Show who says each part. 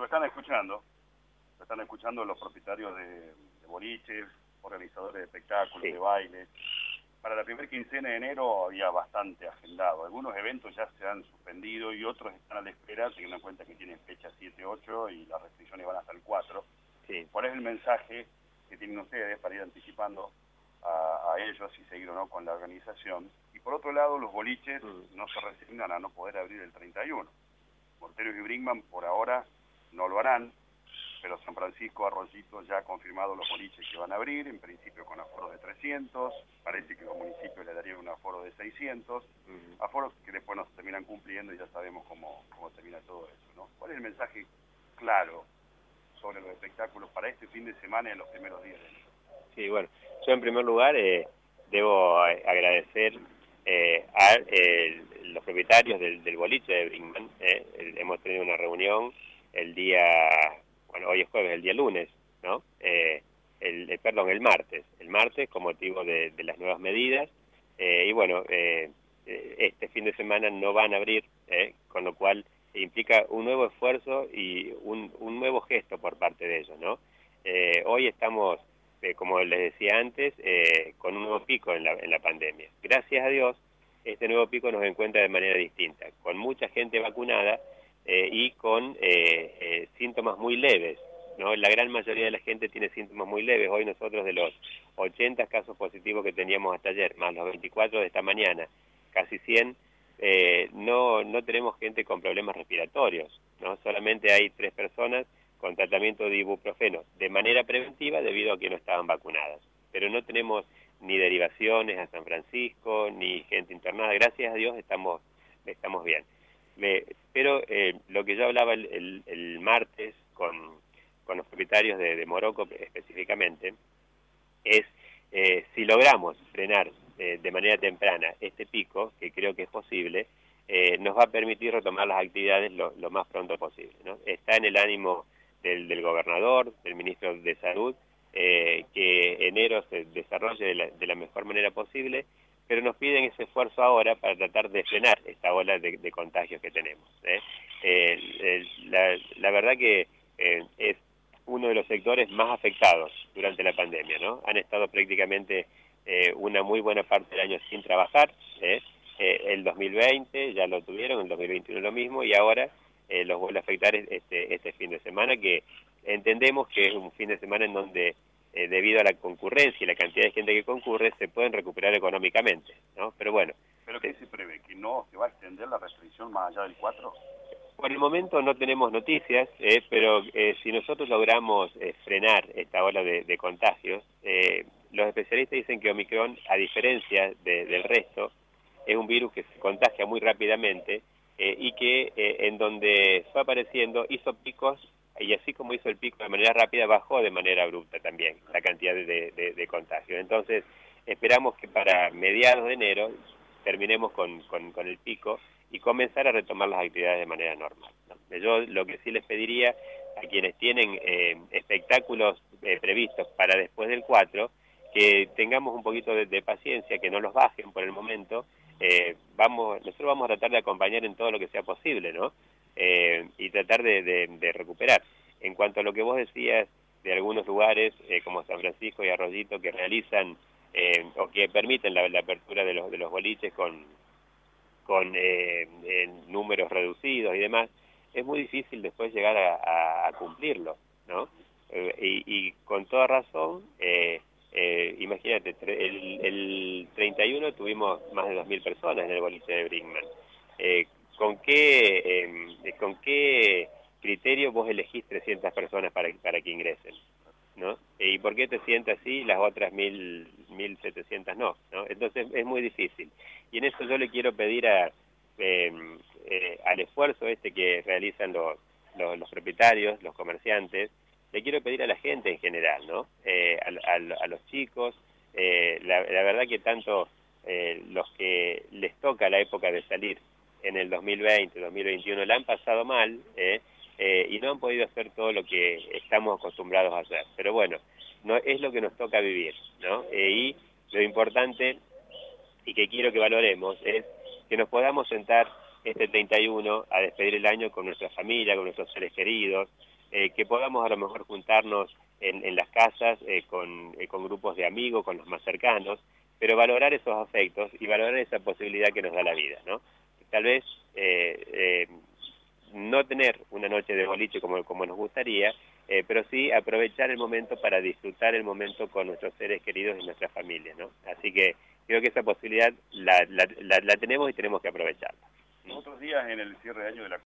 Speaker 1: lo están escuchando los propietarios de boliches, organizadores de espectáculos,
Speaker 2: Sí.
Speaker 1: de bailes. Para la primera quincena de enero había bastante agendado. Algunos eventos ya se han suspendido y otros están a la espera, teniendo en cuenta que tienen fecha 7, 8 y las restricciones van hasta el 4.
Speaker 2: Sí.
Speaker 1: ¿Cuál es el mensaje que tienen ustedes para ir anticipando a ellos y seguir o no con la organización? Y por otro lado, los boliches no se resignan a no poder abrir el 31. Morteros y Brinkmann por ahora no lo harán, pero San Francisco, Arroyito ya ha confirmado los boliches que van a abrir, en principio con aforo de 300, parece que los municipios le darían un aforo de 600, aforos que después nos terminan cumpliendo y ya sabemos cómo termina todo eso, ¿no? ¿Cuál es el mensaje claro sobre los espectáculos para este fin de semana y en los primeros días de enero?
Speaker 2: Sí, bueno, yo en primer lugar debo agradecer a los propietarios del boliche de Brinkmann. Hemos tenido una reunión el día, bueno, hoy es jueves, el día lunes, ¿no? El martes con motivo de las nuevas medidas, y bueno, este fin de semana no van a abrir, con lo cual implica un nuevo esfuerzo y un nuevo gesto por parte de ellos, ¿no? Hoy estamos, como les decía antes, con un nuevo pico en la pandemia. Gracias a Dios, este nuevo pico nos encuentra de manera distinta, con mucha gente vacunada y con síntomas muy leves, ¿no? La gran mayoría de la gente tiene síntomas muy leves. Hoy nosotros, de los 80 casos positivos que teníamos hasta ayer, más los 24 de esta mañana, casi 100, no tenemos gente con problemas respiratorios, ¿no? Solamente hay 3 personas con tratamiento de ibuprofeno de manera preventiva debido a que no estaban vacunadas. Pero no tenemos ni derivaciones a San Francisco, ni gente internada. Gracias a Dios estamos bien. Pero lo que yo hablaba el martes con los propietarios de Morocco específicamente es si logramos frenar de manera temprana este pico, que creo que es posible, nos va a permitir retomar las actividades lo más pronto posible, ¿no? Está en el ánimo del gobernador, del ministro de Salud, que enero se desarrolle de la mejor manera posible, pero nos piden ese esfuerzo ahora para tratar de frenar esta ola de contagios que tenemos. La verdad que es uno de los sectores más afectados durante la pandemia, ¿no? Han estado prácticamente una muy buena parte del año sin trabajar. El 2020 ya lo tuvieron, el 2021 lo mismo, y ahora los vuelve a afectar este fin de semana, que entendemos que es un fin de semana en donde debido a la concurrencia y la cantidad de gente que concurre, se pueden recuperar económicamente, ¿no? Pero bueno.
Speaker 1: ¿Pero qué se prevé? ¿Que no se va a extender la restricción más allá del 4?
Speaker 2: Por el momento no tenemos noticias, pero si nosotros logramos frenar esta ola de contagios, los especialistas dicen que Omicron, a diferencia del resto, es un virus que se contagia muy rápidamente y que en donde fue apareciendo hizo picos, y así como hizo el pico de manera rápida, bajó de manera abrupta también la cantidad de contagios. Entonces esperamos que para mediados de enero terminemos con el pico y comenzar a retomar las actividades de manera normal, ¿no? Yo lo que sí les pediría a quienes tienen espectáculos previstos para después del 4, que tengamos un poquito de paciencia, que no los bajen por el momento. Nosotros vamos a tratar de acompañar en todo lo que sea posible, ¿no? Y tratar de recuperar. En cuanto a lo que vos decías de algunos lugares, como San Francisco y Arroyito, que realizan o que permiten la apertura de los boliches con números reducidos y demás, es muy difícil después llegar a cumplirlo, ¿no? Y con toda razón, imagínate, el 31 tuvimos más de 2.000 personas en el boliche de Brinkmann. ¿Con qué criterio vos elegís 300 personas para que ingresen, ¿no? ¿Y por qué te sientas así y las otras 1.700 no? Entonces es muy difícil. Y en eso yo le quiero pedir al esfuerzo que realizan los propietarios, los comerciantes, le quiero pedir a la gente en general, ¿no? A los chicos, la verdad que tanto los que les toca la época de salir en el 2020, 2021, la han pasado mal, y no han podido hacer todo lo que estamos acostumbrados a hacer. Pero bueno, no es lo que nos toca vivir, ¿no? Y lo importante, y que quiero que valoremos, es que nos podamos sentar este 31 a despedir el año con nuestra familia, con nuestros seres queridos, que podamos a lo mejor juntarnos en las casas con grupos de amigos, con los más cercanos, pero valorar esos afectos y valorar esa posibilidad que nos da la vida, ¿no? Tal vez no tener una noche de boliche como nos gustaría, pero sí aprovechar el momento para disfrutar el momento con nuestros seres queridos y nuestra familia, ¿no? Así que creo que esa posibilidad la tenemos y tenemos que aprovecharla.
Speaker 1: Otros días en el cierre de año de la